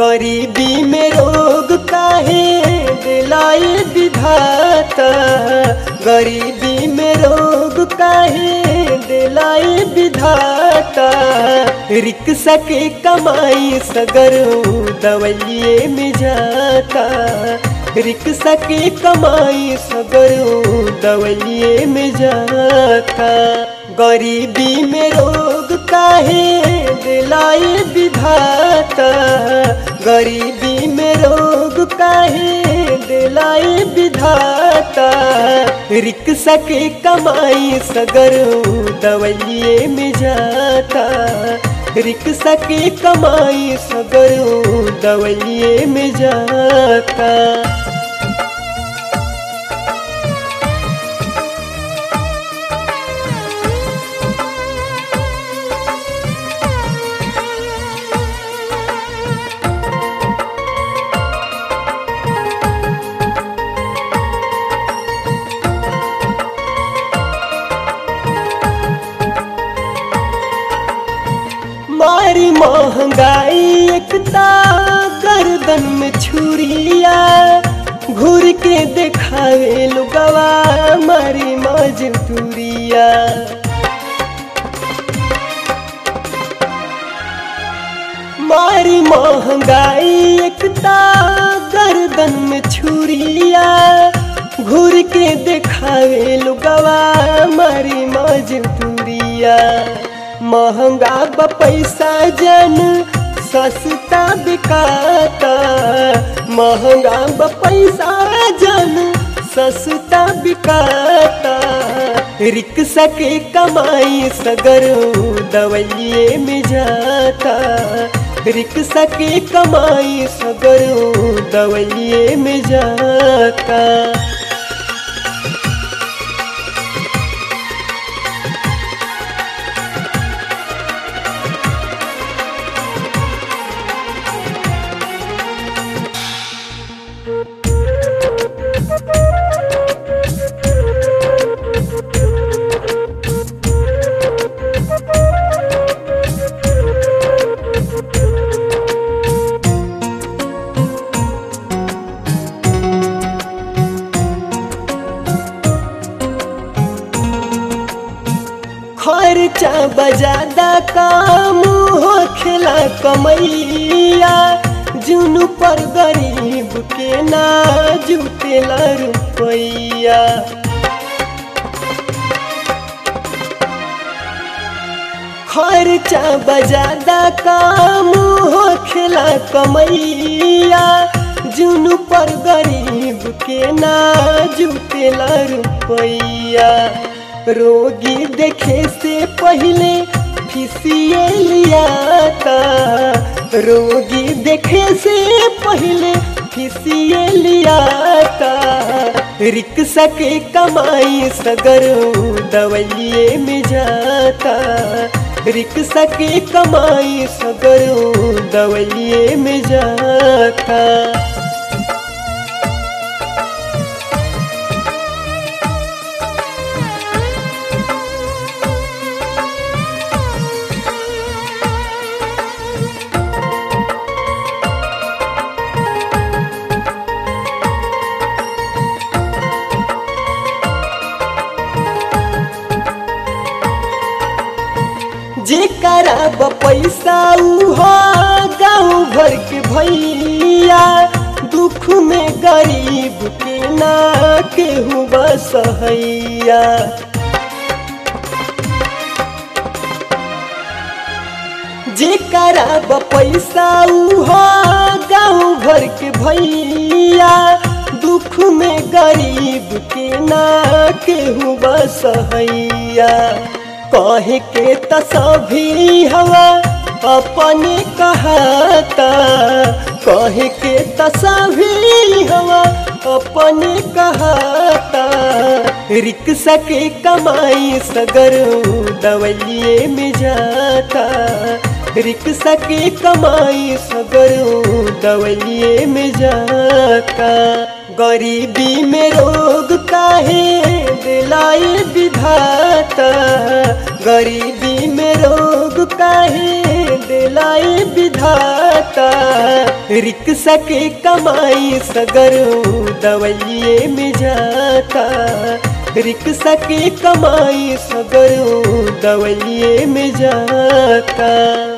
गरीबी में रोग काहे दिलाई विधाता, गरीबी में रोग काहे दिलाई विधाता। रिक्शा के कमाई सगर दवैये में जाता, रिक्शा के कमाई सगर दवैये में जाता। गरीबी में रोग काहे दिलाई विधाता, गरीबी में रोग काहे दिलाई विधाता। रिक्शा के कमाई सगर दवैये में जाता, रिक्शा के कमाई सगर दवैये में जाता। मारी महंगाई एकता गर्दन में छुरिया, घूर के देखावे लोगवा मारी मजदूरिया। मारी महंगाई एकता गर्दन में छुरिया, घूर के देखावे लोगवा मारी मजदूरिया। महंगा बा पैसा जन सस्ता बिकाता, महंगा बा पैसा जन सस्ता बिकाता। रिक्शा के कमाई सगर दवैये में जाता, रिक्शा के कमाई सगर दवैये में जाता। खर्चा बजादा काम हो खेला कमैया, जुनू पर गरीब के ना जुटेला रुपैया। खर्चा बजादा काम हो खेला कमैया, जुनू पर गरीब के ना जुटेला रुपैया। रोगी देखे से पहले फीसिए लियाता, रोगी देखे से पहले फीसिए लियाता। रिक्शा के कमाई सगर दवैये में जाता, रिक्शा के कमाई सगर दवैये में जाता। जेकरा बा पैसा उहा गाँव भर के भैया, दुख में गरीब के ना केहू बसहैया। जेकरा बा पैसा उहा गाँव भर के भैया, दुख में गरीब के ना केहू बसहैया। कहे के तसभी हवा अपने कहता, कहे के तसभी हवा अपने कहता। रिक्शा के कमाई सगर दवैये में जाता, रिक्शा के कमाई सगर दवैये में जाता। गरीबी में रोग काहे दिलाई विधाता, गरीबी में रोग काहे दिलाई विधाता। रिक्शा के कमाई सगर दवाइये में जाता, रिक्शा के कमाई सगर दवाइये में जाता।